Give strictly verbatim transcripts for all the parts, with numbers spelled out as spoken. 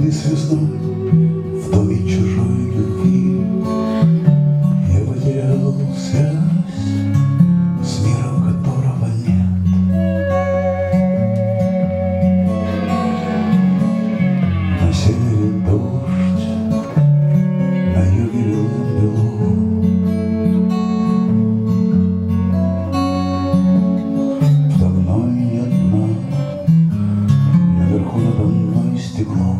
Холодной звездой в доме чужой любви я потерял связь с миром, которого нет. На севере дождь, на юге белым бело. Подо мной нет дна, наверху надо мной стекло.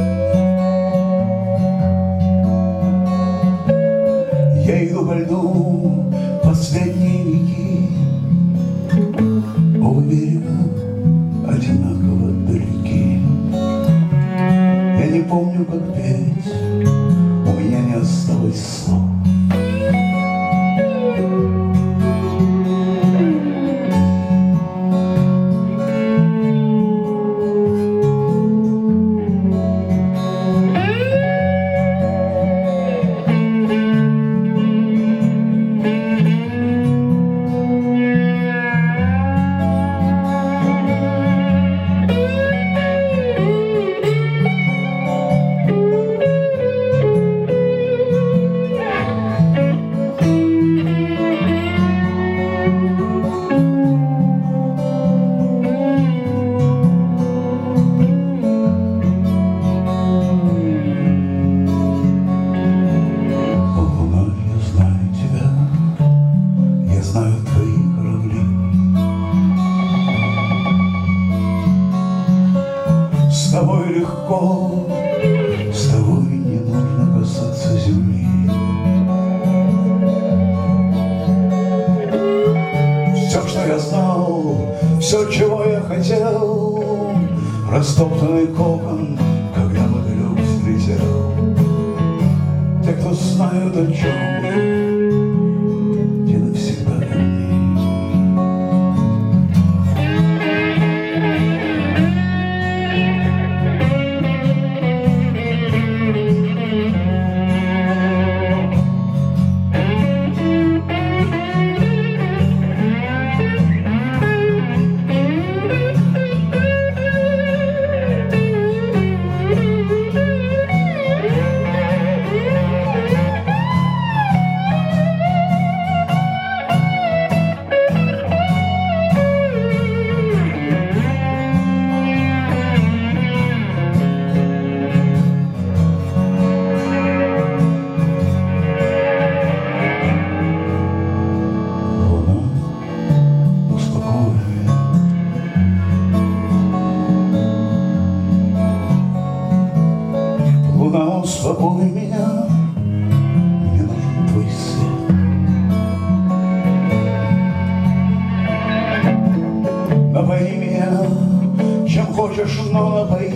Я иду по льду последней реки, оба берега одинаково далеки. Я не помню, как петь, у меня не осталось слов. Знаю твои корабли. С тобой легко, с тобой не нужно касаться земли. Все, что я знал, все, чего я хотел, растоптанный кокон, когда мотылек взлетел. Те, кто знают о чем, луна, успокой меня, мне нужен твой свет. Напои меня, чем хочешь, но напои.